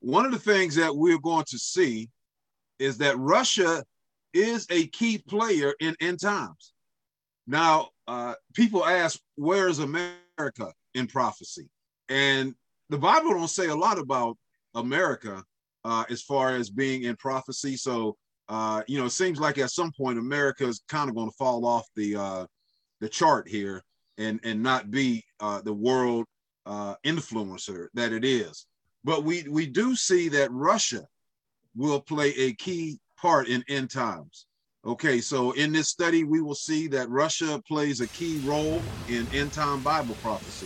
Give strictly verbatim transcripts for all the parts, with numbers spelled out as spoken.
one of the things that we're going to see is that Russia is a key player in end times. Now, uh, people ask, where is America in prophecy? And the Bible don't say a lot about America uh, as far as being in prophecy. So, uh, you know, it seems like at some point America is kind of going to fall off the uh, the chart here and, and not be uh, the world uh, influencer that it is. But we, we do see that Russia will play a key part in end times. Okay, so in this study, we will see that Russia plays a key role in end time Bible prophecy.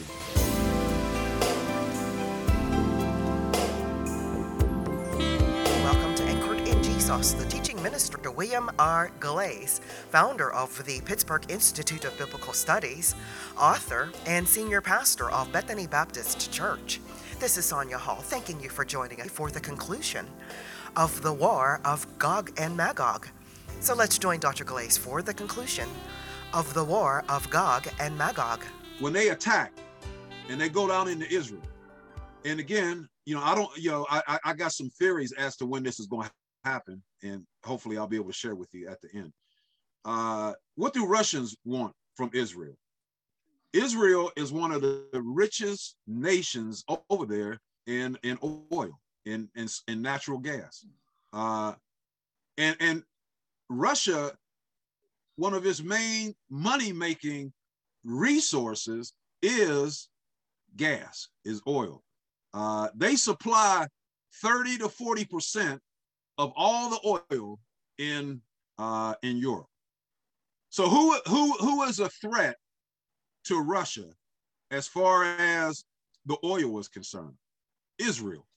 Welcome to Anchored in Jesus, the teaching minister to William R. Galais, founder of the Pittsburgh Institute of Biblical Studies, author, and senior pastor of Bethany Baptist Church. This is Sonia Hall, thanking you for joining us for the conclusion of the War of Gog and Magog. So let's join Doctor Galais for the conclusion of the War of Gog and Magog. When they attack and they go down into Israel, and again, you know, I don't, you know, I, I got some theories as to when this is going to happen, and hopefully I'll be able to share with you at the end. Uh, what do Russians want from Israel? Israel is one of the richest nations over there in, in oil, in, in, in natural gas. Uh, and, and Russia, one of its main money-making resources is gas, is oil. Uh, they supply thirty to forty percent of all the oil in uh, in Europe. So who who who is a threat to Russia as far as the oil is concerned? Israel.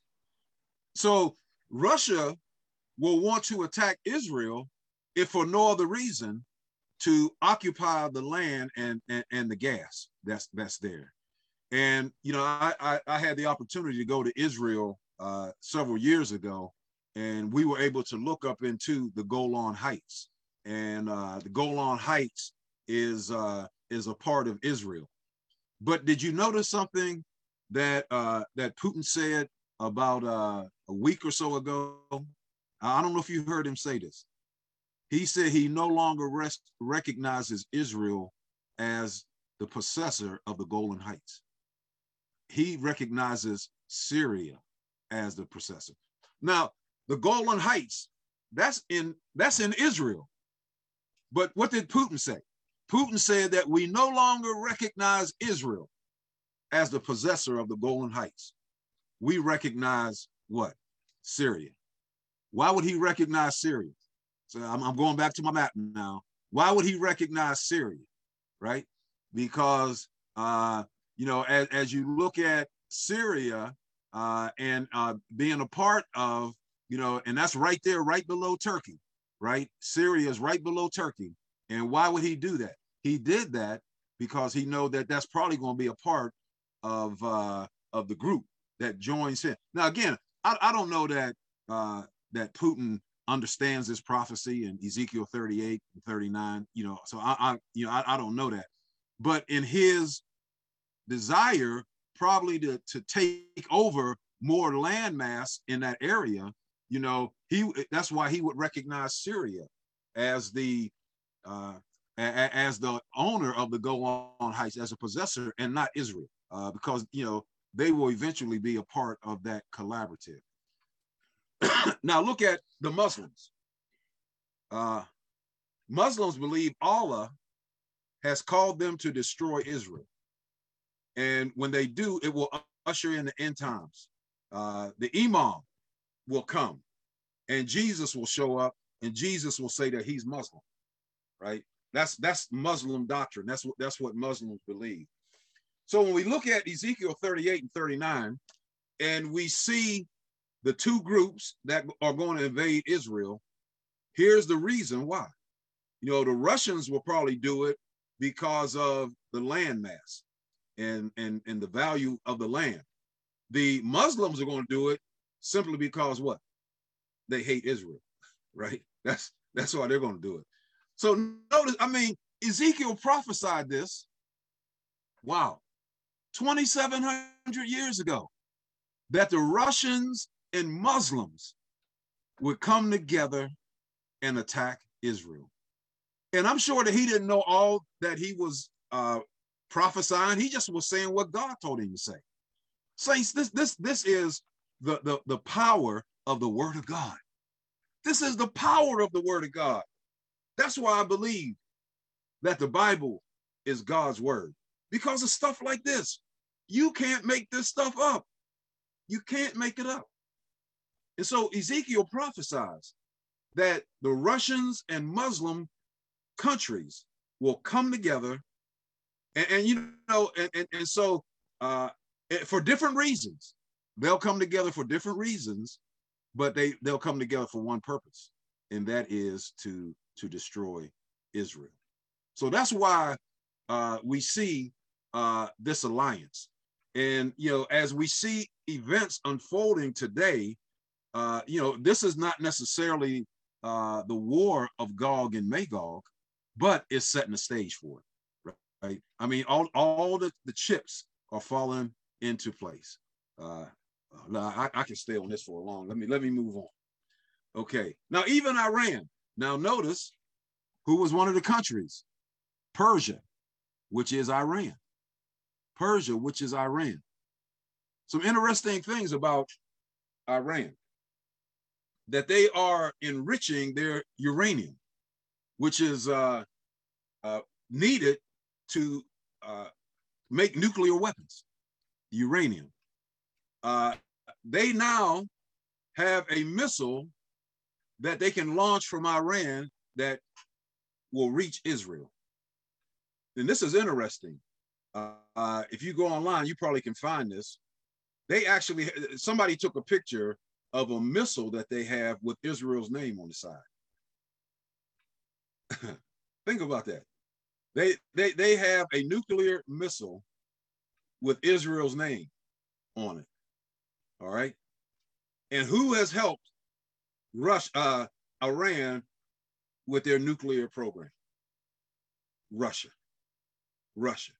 So Russia will want to attack Israel if for no other reason to occupy the land and, and, and the gas that's that's there. And, you know, I, I, I had the opportunity to go to Israel uh, several years ago, and we were able to look up into the Golan Heights. And uh, the Golan Heights is, uh, is a part of Israel. But did you notice something that, uh, that Putin said about uh, a week or so ago? I don't know if you heard him say this. He said he no longer rest, recognizes Israel as the possessor of the Golan Heights. He recognizes Syria as the possessor. Now, the Golan Heights, that's in, that's in Israel. But what did Putin say? Putin said that we no longer recognize Israel as the possessor of the Golan Heights. We recognize what? Syria. Why would he recognize Syria? So I'm, I'm going back to my map now. Why would he recognize Syria, right? Because, uh, you know, as, as you look at Syria uh, and uh, being a part of, you know, and that's right there, right below Turkey, right? Syria is right below Turkey. And why would he do that? He did that because he know that that's probably going to be a part of uh, of the group that joins him. Now, again, I, I don't know that uh, that Putin understands this prophecy in Ezekiel thirty-eight and thirty-nine, you know, so I, I you know, I, I don't know that. But in his desire probably to, to take over more landmass in that area, you know, he that's why he would recognize Syria as the uh, a, as the owner of the Golan Heights, as a possessor, and not Israel, uh, because, you know, they will eventually be a part of that collaborative. Now look at the Muslims. Uh, Muslims believe Allah has called them to destroy Israel. And when they do, it will usher in the end times. Uh, the Imam will come and Jesus will show up and Jesus will say that he's Muslim, right? That's that's Muslim doctrine. That's what, that's what Muslims believe. So when we look at Ezekiel thirty-eight and thirty-nine, and we see the two groups that are going to invade Israel, here's the reason why. You know, the Russians will probably do it because of the land mass and, and, and the value of the land. The Muslims are going to do it simply because what? They hate Israel, right? That's, that's why they're going to do it. So notice, I mean, Ezekiel prophesied this, wow, twenty-seven hundred years ago, that the Russians and Muslims would come together and attack Israel. And I'm sure that he didn't know all that he was uh, prophesying. He just was saying what God told him to say. Saints, this, this, this is the, the, the power of the word of God. This is the power of the word of God. That's why I believe that the Bible is God's word, because of stuff like this. You can't make this stuff up. You can't make it up. And so Ezekiel prophesies that the Russians and Muslim countries will come together, and, and you know, and, and, and so uh, for different reasons. They'll come together for different reasons, but they, they'll come together for one purpose, and that is to, to destroy Israel. So that's why uh, we see uh, this alliance. And, you know, as we see events unfolding today, uh, you know, this is not necessarily uh, the war of Gog and Magog, but it's setting the stage for it, right? I mean, all, all the, the chips are falling into place. Uh, I, I can stay on this for a long. Let me let me move on. Okay. Now, even Iran. Now, notice who was one of the countries? Persia, which is Iran. Persia, which is Iran. Some interesting things about Iran, that they are enriching their uranium, which is uh, uh, needed to uh, make nuclear weapons, uranium. Uh, they now have a missile that they can launch from Iran that will reach Israel. And this is interesting. Uh, uh, if you go online, you probably can find this. They actually, somebody took a picture of a missile that they have with Israel's name on the side. Think about that. They, they, they have a nuclear missile with Israel's name on it. All right. And who has helped Russia, uh, Iran with their nuclear program? Russia. Russia.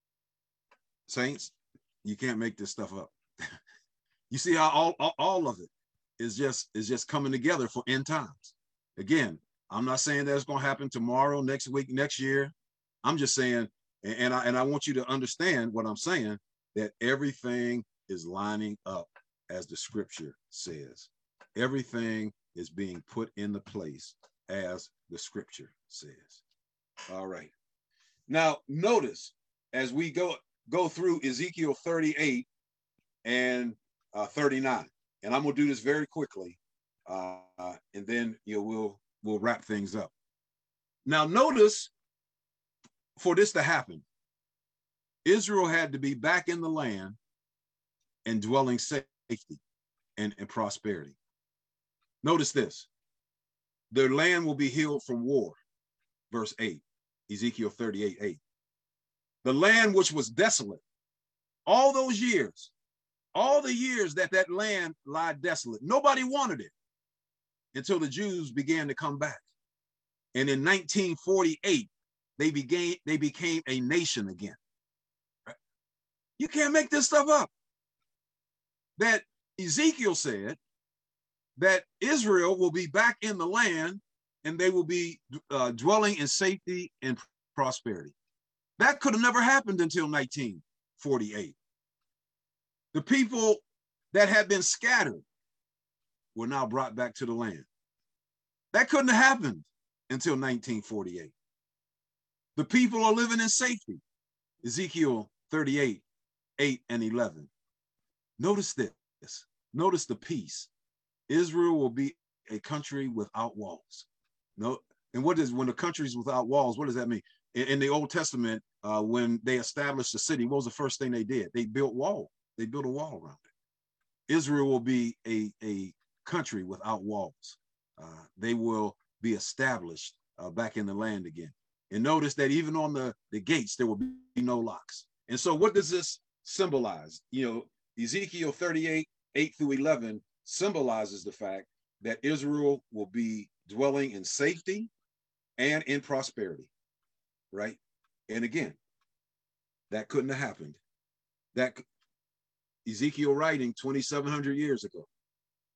Saints, you can't make this stuff up. You see how all, all, all of it is just, is just coming together for end times. Again, I'm not saying that it's going to happen tomorrow, next week, next year. I'm just saying, and, and, I, and I want you to understand what I'm saying, that everything is lining up as the scripture says. Everything is being put into place as the scripture says. All right. Now, notice as we go, go through Ezekiel thirty-eight and uh, thirty-nine, and I'm going to do this very quickly, uh, and then you know, we'll, we'll wrap things up. Now, notice, for this to happen, Israel had to be back in the land and dwelling safety and, and prosperity. Notice this. Their land will be healed from war. Verse eight, Ezekiel thirty-eight, eight. The land which was desolate, all those years, all the years that that land lied desolate, nobody wanted it until the Jews began to come back. And in nineteen forty-eight, they began, they became a nation again. Right? You can't make this stuff up. That Ezekiel said that Israel will be back in the land and they will be uh, dwelling in safety and prosperity. That could have never happened until nineteen forty-eight. The people that had been scattered were now brought back to the land. That couldn't have happened until nineteen forty-eight. The people are living in safety. Ezekiel thirty-eight, eight and eleven. Notice this. Notice the peace. Israel will be a country without walls. No, and what is, when the country's without walls, what does that mean? In, in the Old Testament, uh, when they established the city, what was the first thing they did? They built wall. They built a wall around it. Israel will be a, a country without walls. Uh, they will be established uh, back in the land again. And notice that even on the, the gates, there will be no locks. And so what does this symbolize? You know, Ezekiel thirty-eight, eight through eleven symbolizes the fact that Israel will be dwelling in safety and in prosperity, right? And again, that couldn't have happened. That Ezekiel writing twenty-seven hundred years ago.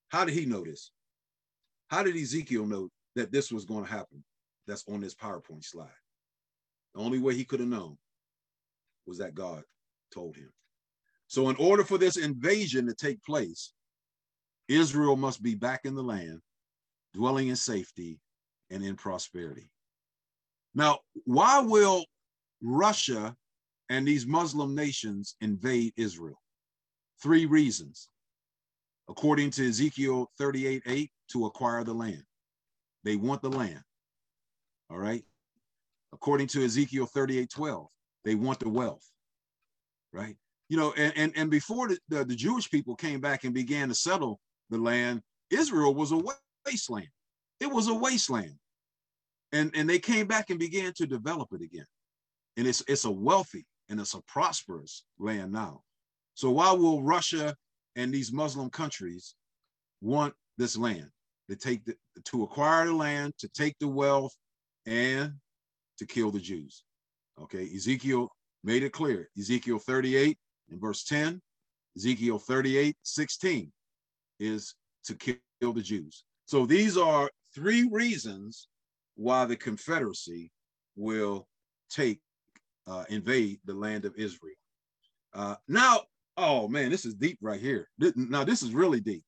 How did he know this? How did Ezekiel know that this was going to happen? That's on this PowerPoint slide. The only way he could have known was that God told him. So in order for this invasion to take place, Israel must be back in the land, dwelling in safety and in prosperity. Now, why will Russia and these Muslim nations invade Israel? Three reasons. According to Ezekiel thirty-eight eight, to acquire the land. They want the land. All right. According to Ezekiel thirty-eight twelve, they want the wealth. Right. You know, and, and, and before the, the, the Jewish people came back and began to settle the land, Israel was a wasteland. It was a wasteland. And, and they came back and began to develop it again. And it's, it's a wealthy and it's a prosperous land now. So why will Russia and these Muslim countries want this land? To take the, to acquire the land, to take the wealth, and to kill the Jews. Okay, Ezekiel made it clear. Ezekiel thirty-eight in verse ten, Ezekiel thirty-eight sixteen is to kill the Jews. So these are three reasons why the Confederacy will take, uh, invade the land of Israel. Uh, now, oh man, this is deep right here. This, now this is really deep.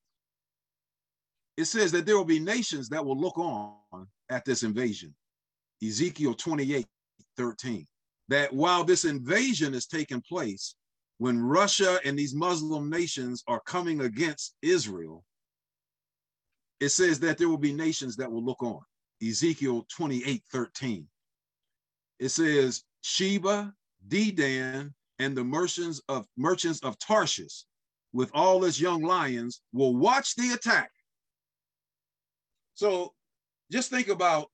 It says that there will be nations that will look on at this invasion. Ezekiel twenty-eight thirteen. That while this invasion is taking place, when Russia and these Muslim nations are coming against Israel, it says that there will be nations that will look on. Ezekiel twenty-eight thirteen. It says, Sheba, Dedan, and the merchants of merchants of Tarshish, with all its young lions, will watch the attack. So just think about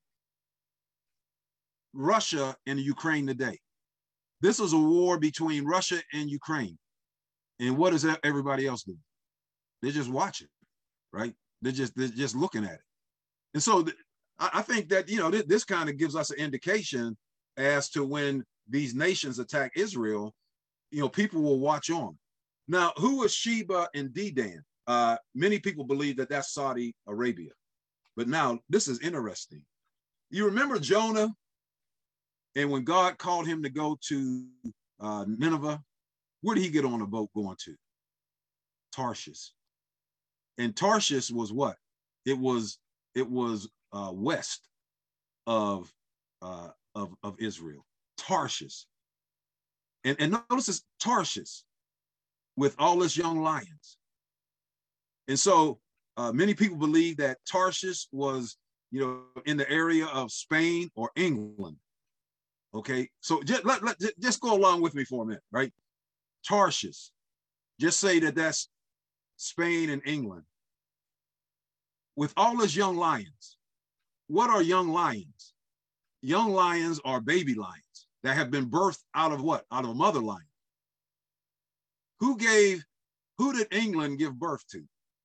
Russia and Ukraine today. This is a war between Russia and Ukraine. And what is everybody else doing? They're just watching, right? They're just, they're just looking at it. And so th I, I think that, you know, th this kind of gives us an indication as to when these nations attack Israel, you know, people will watch on. Now, who is Sheba and Dedan? Uh, many people believe that that's Saudi Arabia. But now this is interesting. You remember Jonah, and when God called him to go to uh, Nineveh, where did he get on a boat going to? Tarshish. And Tarshish was what? It was it was uh, west of uh, of of Israel. Tarshish. And and notice it's Tarshish with all its young lions. And so uh, many people believe that Tarshish was, you know, in the area of Spain or England. Okay, so just let, let just go along with me for a minute, right? Tarshish, just say that that's Spain and England. With all its young lions, what are young lions? Young lions are baby lions that have been birthed out of what? Out of a mother lion. Who gave, who did England give birth to?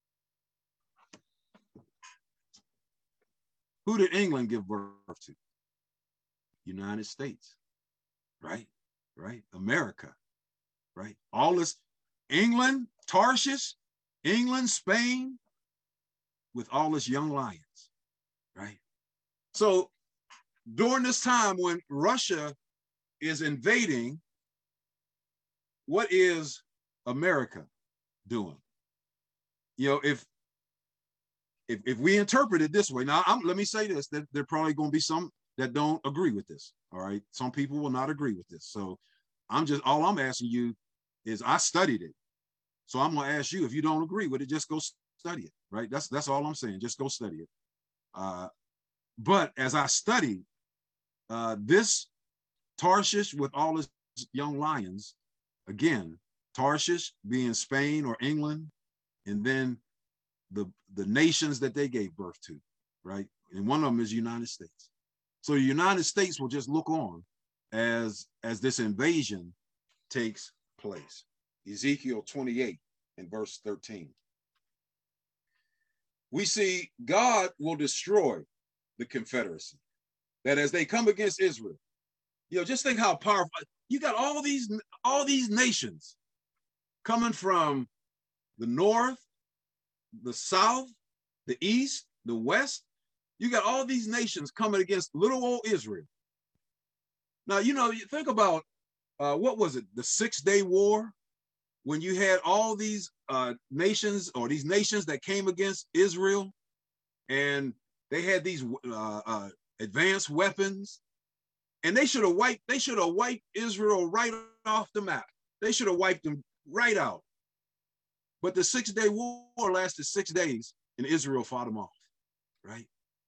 Who did England give birth to? United States, right? Right? America, right? All this, England, Tarshish, England, Spain, with all its young lions, right? So during this time when Russia is invading, what is America doing? You know, if if, if we interpret it this way, now I'm, let me say this, that there probably going to be some that don't agree with this, all right? Some people will not agree with this. So I'm just, all I'm asking you is, I studied it. So I'm gonna ask you, if you don't agree with it, just go study it, right? That's, that's all I'm saying, just go study it. Uh, but as I studied, uh, this Tarshish with all its young lions, again, Tarshish being Spain or England, and then the, the nations that they gave birth to, right? And one of them is the United States. So the United States will just look on as, as this invasion takes place. Ezekiel twenty-eight and verse thirteen. We see God will destroy the Confederacy. That as they come against Israel, you know, just think how powerful, you got all these, all these nations coming from the north, the south, the east, the west. You got all these nations coming against little old Israel. Now, you know, you think about, uh, what was it, the Six-Day War, when you had all these uh, nations or these nations that came against Israel, and they had these uh, uh, advanced weapons, and they should have wiped, they should have wiped Israel right off the map. They should have wiped them right out. But the Six-Day War lasted six days, and Israel fought them off, right?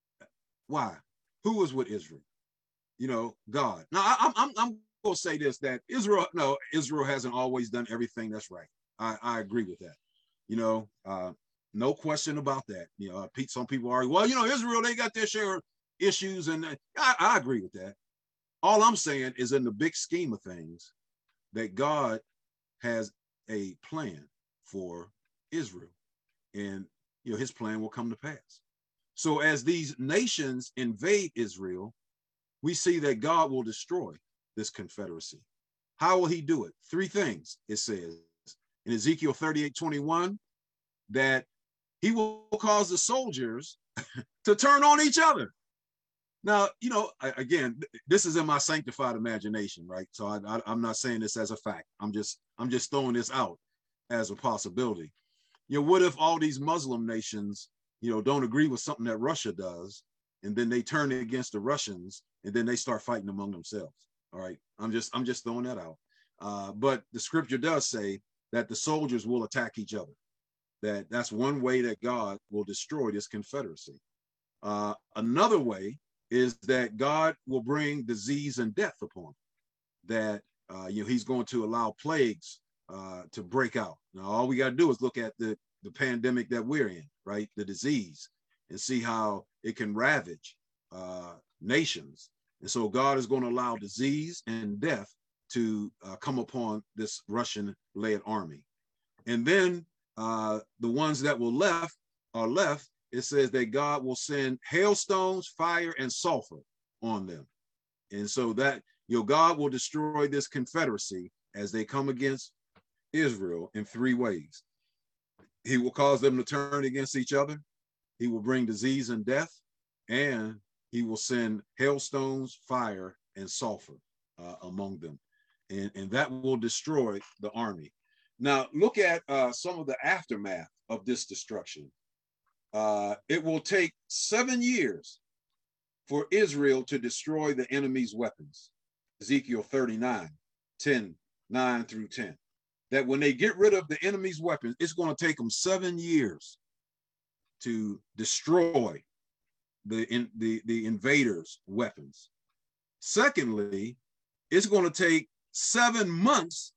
Why? Who was with Israel? You know, God. Now, I, I'm, I'm going to say this, that Israel, no, Israel hasn't always done everything that's right. I, I agree with that. You know, uh, no question about that. You know, some people argue, well, you know, Israel, they got their share of issues, and I, I agree with that. All I'm saying is, in the big scheme of things, that God has a plan for Israel, and, you know, his plan will come to pass. So as these nations invade Israel, we see that God will destroy this confederacy. How will he do it? Three things, it says in Ezekiel thirty-eight twenty-one, that he will cause the soldiers to turn on each other. Now, you know, again, this is in my sanctified imagination, right? So I, I, I'm not saying this as a fact. I'm just, I'm just throwing this out as a possibility. You know, what if all these Muslim nations, you know, don't agree with something that Russia does, and then they turn it against the Russians, and then they start fighting among themselves? All right, I'm just, I'm just throwing that out. Uh, but the scripture does say that the soldiers will attack each other. That that's one way that God will destroy this confederacy. Uh, another way is that God will bring disease and death upon them. That uh, you know, he's going to allow plagues uh, to break out. Now, all we got to do is look at the the pandemic that we're in, right? The disease, and see how it can ravage uh, nations. And so God is going to allow disease and death to uh, come upon this Russian-led army. And then uh, the ones that will left are left, it says that God will send hailstones, fire, and sulfur on them. And so that, you know, God will destroy this confederacy as they come against Israel in three ways. He will cause them to turn against each other. He will bring disease and death, and he will send hailstones, fire, and sulfur uh, among them. And, and that will destroy the army. Now, look at uh, some of the aftermath of this destruction. Uh, it will take seven years for Israel to destroy the enemy's weapons. Ezekiel thirty-nine, ten, nine through ten. That when they get rid of the enemy's weapons, it's going to take them seven years to destroy the, in, the, the invaders' weapons. Secondly, it's going to take seven months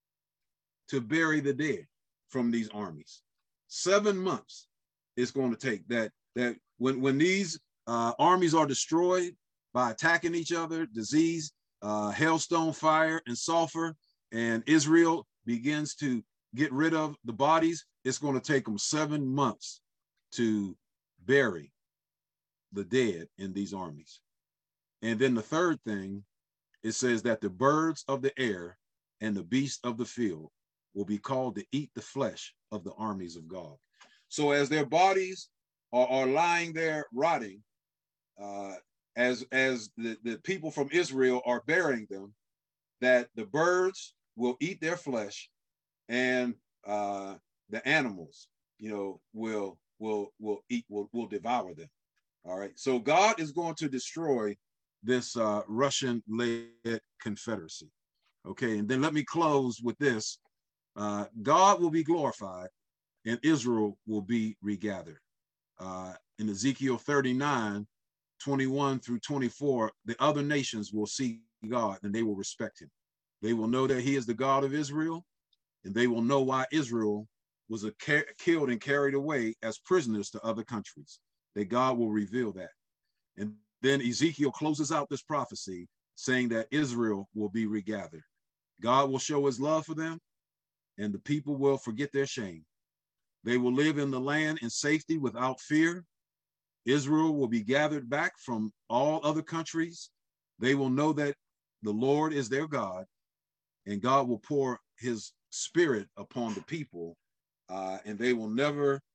to bury the dead from these armies. Seven months it's going to take. That, that when, when these uh, armies are destroyed by attacking each other, disease, uh, hailstone, fire, and sulfur, and Israel begins to get rid of the bodies, it's going to take them seven months to bury the dead in these armies. And then the third thing, it says that the birds of the air and the beasts of the field will be called to eat the flesh of the armies of God. So as their bodies are, are lying there rotting, uh, as, as the, the people from Israel are burying them, that the birds will eat their flesh, and uh, the animals, you know, will will will eat will will devour them. All right. So God is going to destroy this uh, Russian-led confederacy. Okay. And then let me close with this: uh, God will be glorified, and Israel will be regathered. Uh, in Ezekiel thirty-nine, twenty-one through twenty-four, the other nations will see God and they will respect him. They will know that he is the God of Israel, and they will know why Israel was a killed and carried away as prisoners to other countries. That God will reveal that. And then Ezekiel closes out this prophecy saying that Israel will be regathered. God will show his love for them, and the people will forget their shame. They will live in the land in safety without fear. Israel will be gathered back from all other countries. They will know that the Lord is their God, and God will pour his spirit upon the people, uh, and they will never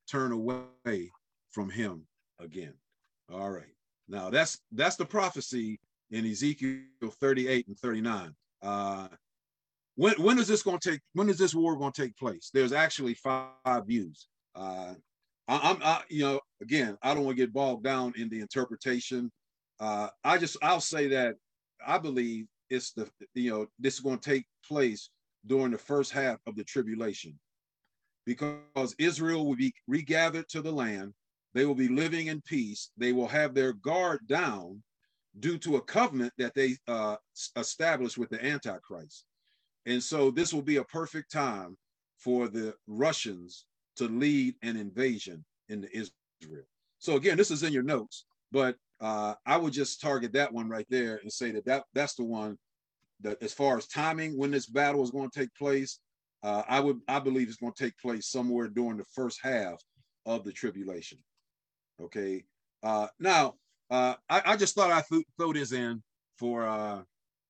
turn away from him again. All right. Now that's that's the prophecy in Ezekiel thirty-eight and thirty-nine. Uh, when when is this going to take? When is this war going to take place? There's actually five views. Uh, I, I'm, I, you know, again, I don't want to get bogged down in the interpretation. Uh, I just I'll say that I believe it's the you know this is going to take place during the first half of the tribulation, because Israel will be regathered to the land. They will be living in peace. They will have their guard down due to a covenant that they uh, established with the Antichrist. And so this will be a perfect time for the Russians to lead an invasion into Israel. So again, this is in your notes, but uh, I would just target that one right there and say that, that that's the one that, as far as timing, when this battle is going to take place, uh, I would I believe it's going to take place somewhere during the first half of the tribulation. Okay. Uh, now, uh, I, I just thought I'd th- throw this in for uh,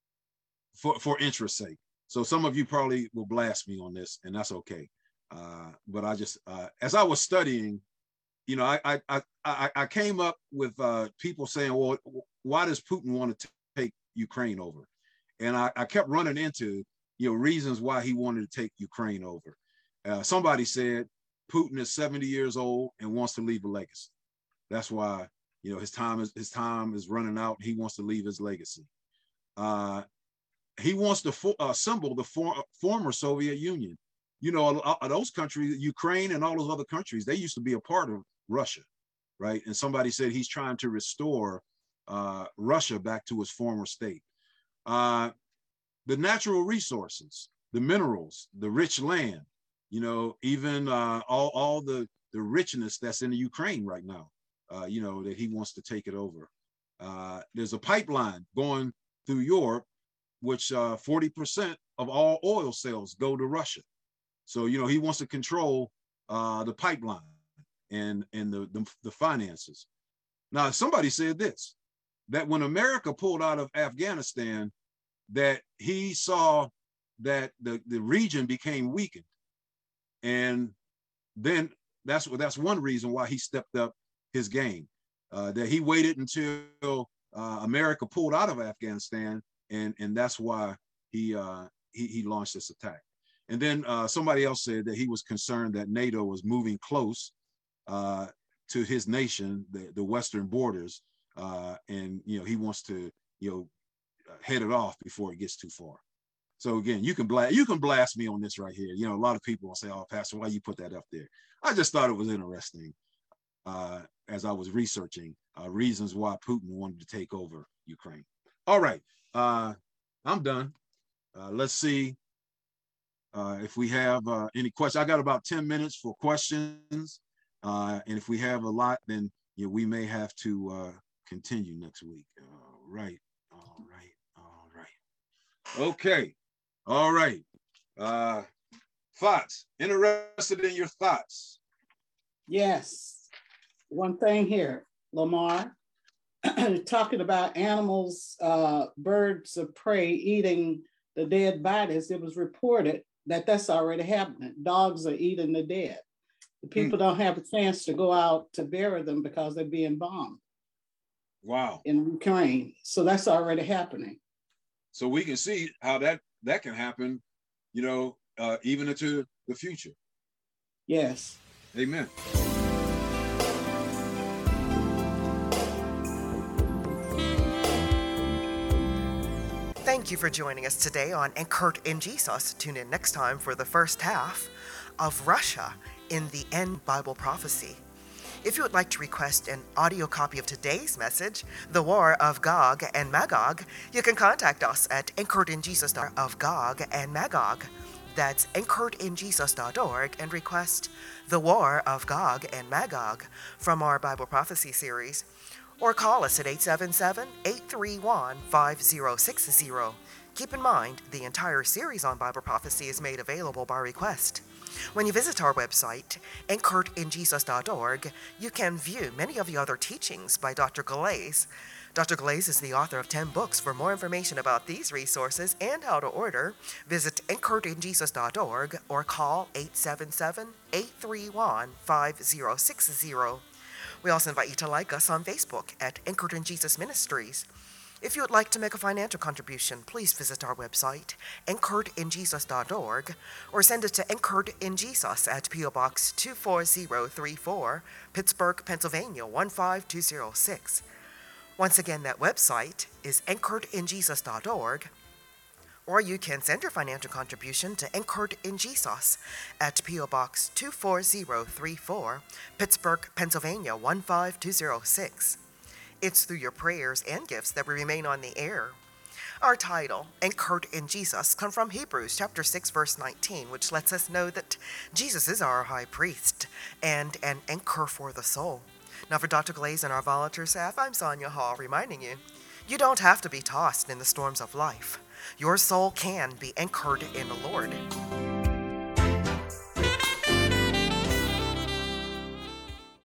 for for interest's sake. So some of you probably will blast me on this, and that's okay. Uh, but I just, uh, as I was studying, you know, I I I, I came up with uh, people saying, well, why does Putin want to take Ukraine over? And I, I kept running into, you know, reasons why he wanted to take Ukraine over. Uh, somebody said Putin is seventy years old and wants to leave a legacy. That's why, you know, his time is his time is running out. He wants to leave his legacy. Uh, he wants to fo- assemble the for- former Soviet Union. You know, uh, those countries, Ukraine and all those other countries, they used to be a part of Russia, right? And somebody said he's trying to restore uh, Russia back to its former state. Uh, the natural resources, the minerals, the rich land, you know, even uh, all, all the, the richness that's in the Ukraine right now, uh, you know, that he wants to take it over. Uh, there's a pipeline going through Europe, which uh, forty percent of all oil sales go to Russia. So, you know, he wants to control uh, the pipeline and, and the, the, the finances. Now, somebody said this, that when America pulled out of Afghanistan, that he saw that the, the region became weakened. And then that's, that's one reason why he stepped up his game, uh, that he waited until uh, America pulled out of Afghanistan, and, and that's why he, uh, he, he launched this attack. And then uh, somebody else said that he was concerned that NATO was moving close uh, to his nation, the, the Western borders, uh, and you know he wants to you know head it off before it gets too far. So again, you can blast you can blast me on this right here. You know, a lot of people will say, "Oh, Pastor, why you put that up there?" I just thought it was interesting uh, as I was researching uh, reasons why Putin wanted to take over Ukraine. All right, uh, I'm done. Uh, let's see. Uh, if we have uh, any questions, I got about ten minutes for questions. Uh, and if we have a lot, then you know, we may have to uh, continue next week. All right. All right. All right. Okay. All right. Uh, thoughts? Interested in your thoughts? Yes. One thing here, Lamar, talking about animals, uh, birds of prey eating the dead bodies, it was reported that that's already happening. Dogs are eating the dead. The people mm. don't have a chance to go out to bury them because they're being bombed. Wow. In Ukraine. So that's already happening. So we can see how that, that can happen, you know, uh, even into the future. Yes. Amen. Thank you for joining us today on Anchored in Jesus. Tune in next time for the first half of Russia in the End Bible Prophecy. If you would like to request an audio copy of today's message, The War of Gog and Magog, you can contact us at anchored in jesus dot org of Gog and Magog. That's anchored in jesus dot org and request The War of Gog and Magog from our Bible Prophecy series. Or call us at eight seven seven, eight three one, five zero six zero. Keep in mind, the entire series on Bible prophecy is made available by request. When you visit our website, anchored in jesus dot org, you can view many of the other teachings by Doctor Galais. Doctor Glaze is the author of ten books. For more information about these resources and how to order, visit anchored in jesus dot org or call eight seven seven, eight three one, five zero six zero. We also invite you to like us on Facebook at Anchored in Jesus Ministries. If you would like to make a financial contribution, please visit our website, anchored in jesus dot org, or send it to Anchored in Jesus at P O Box two four zero three four, Pittsburgh, Pennsylvania one five two zero six. Once again, that website is anchored in jesus dot org, or you can send your financial contribution to Anchored in Jesus at P O Box two four zero three four, Pittsburgh, Pennsylvania one five two zero six. It's through your prayers and gifts that we remain on the air. Our title, Anchored in Jesus, comes from Hebrews chapter six, verse nineteen, which lets us know that Jesus is our high priest and an anchor for the soul. Now for Doctor Glaze and our volunteer staff, I'm Sonia Hall, reminding you, you don't have to be tossed in the storms of life. Your soul can be anchored in the Lord.